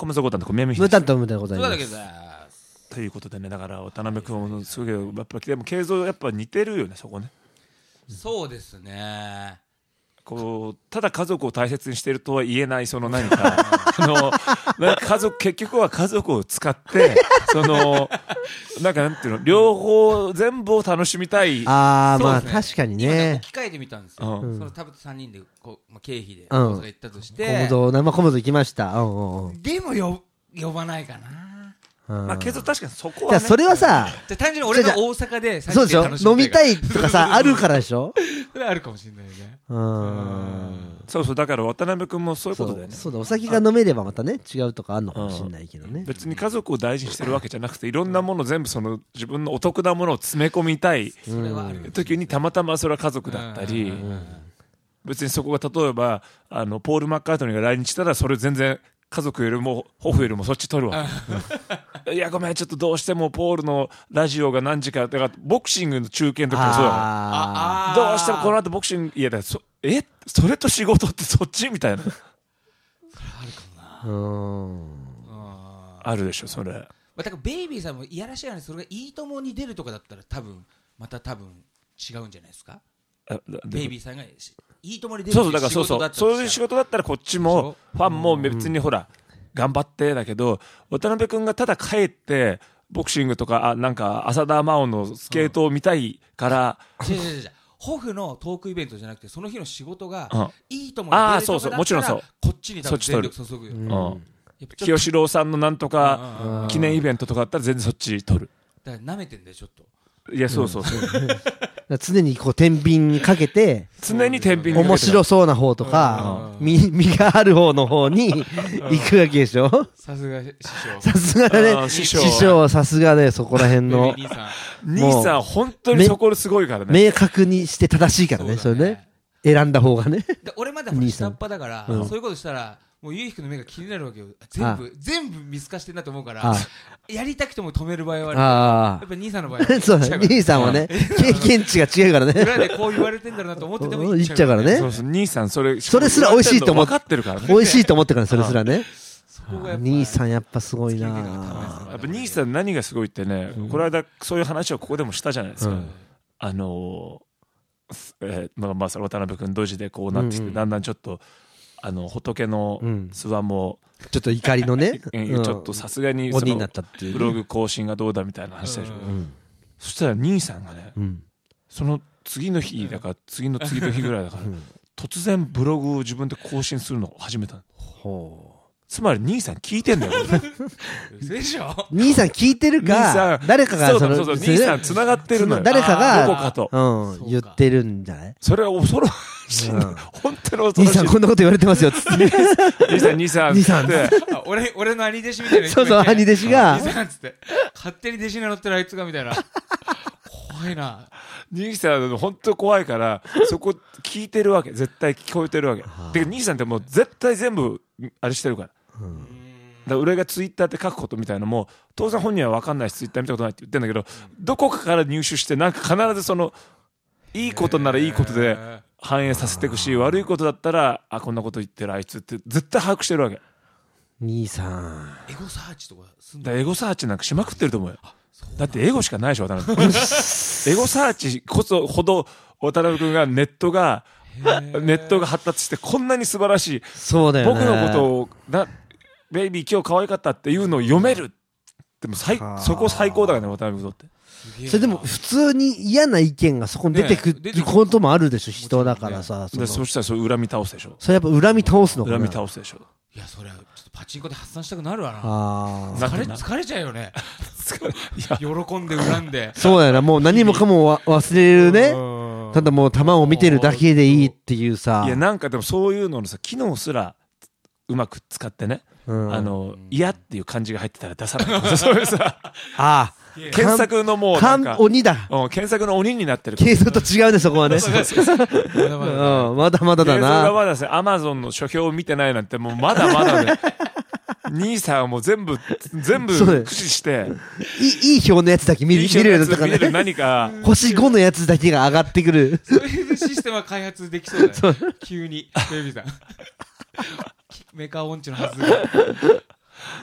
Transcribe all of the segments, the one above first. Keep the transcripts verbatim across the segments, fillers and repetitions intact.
コムゾコタンとコミヤミヒムタントムでございます。 そうだけどさということでね、だから渡辺君もすごいやっぱでも慶三やっぱ似てるよねそこね。 そうですね。 こうただ家族を大切にしてるとは言えないその何かあのなんか家族結局は家族を使ってそのなんかなんていうの両方全部を楽しみたい。 あーまあそうですね確かに今ねね。 置き換えてみたんですよ、 うんその多分さんにんでこう、まあ、経費でうん大阪行ったとして、 コムド生コムド行きました。うんうんうん。 でもよ呼ばないかな。 うんまあ慶三確かにそこはね。 じゃあそれはさ、 じゃあ単純に俺が大阪でそうでしょ楽しみ飲みたいとかさあるからでしょ。 それはあるかもしれないよね。 うんそうそうだから渡辺君もそういうそうことだよね。 そうだ、お酒が飲めればまたね違うとかあるのかもしれないけどね。 別に家族を大事にしてるわけじゃなくていろんなもの全部その自分のお得なものを詰め込みたいそれはあるよ時にたまたまそれは家族だったり、別にそこが例えばあのポール・マッカートニーが来日したらそれ全然家族よりもホフよりもそっち取るわ。いやごめんちょっとどうしてもポールのラジオが何時かだからボクシングの中継の時もそうだからああどうしてもこの後ボクシングいやだからそえそれと仕事ってそっちみたいなーうんああるでしょそれ。 まあ、だからベイビーさんもいやらしい話それがいいともに出るとかだったら多分また多分違うんじゃないですか。 あベイビーさんがいいともに出るそうそうだからそうそう仕事だったとそういう仕事だったらこっちもファンも別にほら頑張ってだけど渡辺君がただ帰ってボクシングとかあなんか浅田真央のスケートを見たいから違う違う違うホフのトークイベントじゃなくてその日の仕事がうんいいともに出るとかだったらあーそうそうもちろんそうこっちに多分全力注ぐよ。 うんやうんっぱちょっと清志郎さんのなんとかうん記念イベントとかだったら全然そっち取る。 だから舐めてんだよちょっと。 いやそうそうそう常にこう天秤かけて常に天秤にかけて面白そうな方とか身身がある方の方に行くわけでしょ。 さすが師匠さすがだあねー師匠師匠はさすがでそこら辺ベビのー兄さん兄さん本当にそこすごいからね。 明確にして正しいからねそそうだれね選んだ方がね。 で俺まだほら兄さん下っ端だから、 うんそういうことしたらもうゆうひくの目が気になるわけよ。全部全部見透かしてんなと思うからあやりたくても止める場合はある。やあっぱ兄さんの場合はあそうだ兄さんはね経験値が違うからね裏でこう言われてんだろうなと思ってても言っちゃうからねそうそう兄さんそれそれすら美味しいと思っ分かってるからね。 美味しいと思ってからそれすらね。 そこがやっぱ兄さんやっぱすごいなつけてるのがたまにですやっぱ兄さん何がすごいってね、この間そういう話をここでもしたじゃないですか。 うんあのーえーまあまあそれ渡辺君ドジでこうなってきて、 うんうんだんだんちょっとあの仏のうん諏訪も、 ちょっと怒りのねうんちょっとさすがにその鬼になったっていうブログ更新がどうだみたいな話したでしょ、 うんうんそしたら兄さんがねうんその次の日だから次の次の日ぐらいだからうん突然ブログを自分で更新するのを始めたの。 ほつまり兄さん聞いてんだよ嘘でしょ。 う兄さん聞いてる兄さんか誰かがそうそのそうそう兄さん繋がってるのよ。 誰かがどこかとうんそうか言ってるんじゃない。 それは恐ろしい、 うん本当に恐兄ろしい。 さんこんなこと言われてますよつって兄さん兄さん兄さんってあ俺俺の兄弟子みたいなそうそう兄弟子が兄さんっつって勝手に弟子に乗ってるあいつがみたいな怖いな。 兄さん本当怖いからそこ聞いてるわけ絶対聞こえてるわけで兄さんってもう絶対全部あれしてるからだから俺がツイッターって書くことみたいなのも当然本人は分かんないしツイッター見たことないって言ってんだけどどこかから入手してなんか必ずそのいいことならいいことで反映させていくし悪いことだったらあこんなこと言ってるあいつって絶対把握してるわけだか兄さんエゴサーチとかすんだ。 らエゴサーチなんかしまくってると思うよだってエゴしかないでしょ渡辺君エゴサーチこそほど渡辺君がネットがネットが発達してこんなに素晴らしいそうだよね僕のことをなベイビー今日可愛かったっていうのを読めるでも最はあそこ最高だからね渡辺君とってすげえなそれでも普通に嫌な意見がそこに出てくね出てくるることもあるでしょ人だからさそのでそしたらそれ恨み倒すでしょそれやっぱ恨み倒すのかな恨み倒すでしょいやそれはちょっとパチンコで発散したくなるわな。 あなってな疲れ疲れちゃうよね。 いや喜んで恨んであそうだよなもう何もかもわ忘れるねうんただもう球を見てるだけでいいっていうさいやなんかでもそういうののさ機能すらうまく使ってねうんあの嫌っていう漢字が入ってたら出さないそういうさあ検索のもうあなんか鬼だうん検索の鬼になってる軽装と違うねそこはねまだまだうんまだまだだ映像がなまだですね、アマゾンの書評を見てないなんて、もうまだまだで、兄さんはもう全部、全部そうだよ駆使して、 いいいい表のやつだけ見るいい見れるのとか見れるね何か、 星ごのやつだけが上がってくるそういうシステムは開発できそうだね急にベイビーさんメカ音痴のはずが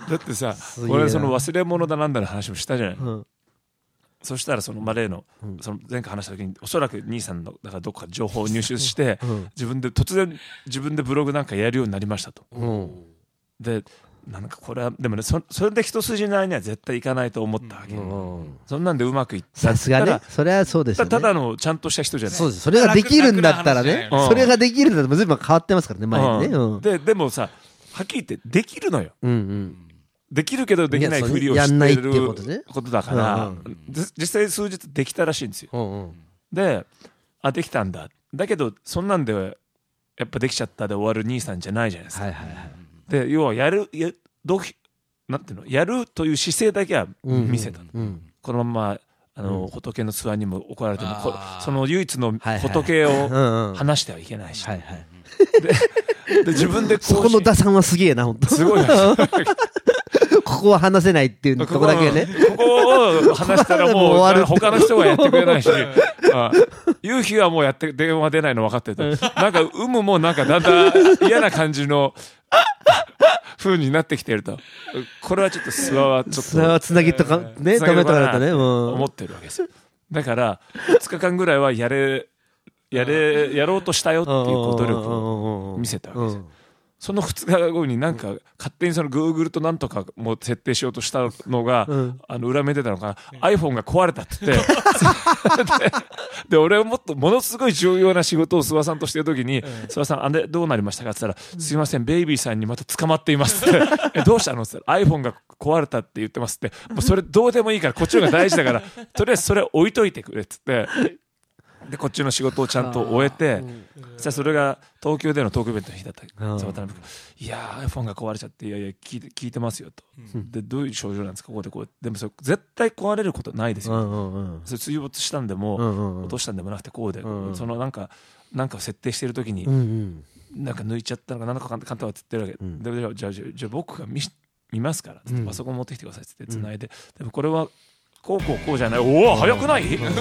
だってさすげえな俺その忘れ物だなんだの話もしたじゃない、 うん、 そしたらそのまあ例の、 うん、 その前回話した時におそらく兄さんのだからどっか情報を入手して、 うん、 自分で突然自分でブログなんかやるようになりましたと、 うん、 でなんかこれはでもね そ, それで一筋縄には絶対いかないと思ったわけ、 うん、 そんなんでうまくいったさすがねそれはそうですよね。 ただのちゃんとした人じゃない。 そうです。それができるんだったらね、 うん、 それができるんだったらずいぶん変わってますからね前にね、うん、 ででもさはっきり言ってできるのよ、 うんうん、 できるけどできないふりをしてることだから、 うんうん、 実際数日できたらしいんですよ、 うんうん、であできたんだだけどそんなんでやっぱできちゃったで終わる兄さんじゃないじゃないですか、 はいはいはい、 で要はやるやどうなんていうのやるという姿勢だけは見せたの、うんうん、このままあの、うん、仏の諏訪にも怒られてもその唯一の仏を話してはいけないし、はいはい、でで自分でこうそこの打算はすげえな本当すごいここは話せないっていうとこだけねここを話したらもう他の人がやってくれないしあ夕日はもうやって電話出ないの分かっててなんか有無もなんかだんだん嫌な感じの風になってきてるとこれはちょっと諏訪はちょっと諏訪はつなぎとかね止めとかだとね思ってるわけですよ。だからふつかかんぐらいはやれやれやろうとしたよっていう努力を見せたわけですよ。そのふつかごになんか勝手にその Google となんとかも設定しようとしたのが、うん、あの裏目出たのかな、うん、iPhone が壊れたって言ってで, で俺はもっとものすごい重要な仕事を諏訪さんとしてる時に、うん、諏訪さんあれどうなりましたかって言ったら、うん、すいませんベイビーさんにまた捕まっていますってえどうしたのって言ったら iPhone が壊れたって言ってますってもうそれどうでもいいからこっちの方が大事だからとりあえずそれ置いといてくれって言ってでこっちの仕事をちゃんと終えて、うん、じゃあそれが東京でのトークイベントの日だった、うん、渡辺君いやー iPhone が壊れちゃっていやいや聞いて、聞いてますよと、うん、でどういう症状なんですかここでこうでもそれ絶対壊れることないですよ、うんうんうん、それ水没したんでも、うんうんうん、落としたんでもなくてこうで、うんうん、そのなんかなんか設定してる時に、うんうん、なんか抜いちゃったのかなんか簡単はつってるわけ、うん、でじゃあじゃあじゃあ僕が 見, 見ますからってパソコン持ってきてくださいってつないで、うん、でもこれはこうこうこうじゃないおお早くない、うん、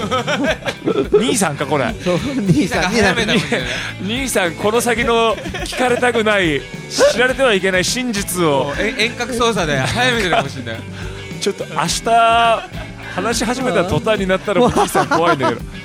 兄さんかこれ兄さん早めだもんね兄さんこの先の聞かれたくない知られてはいけない真実を遠隔操作で早めてるかもしれないちょっと明日話し始めた途端になったら兄さん怖いんだけど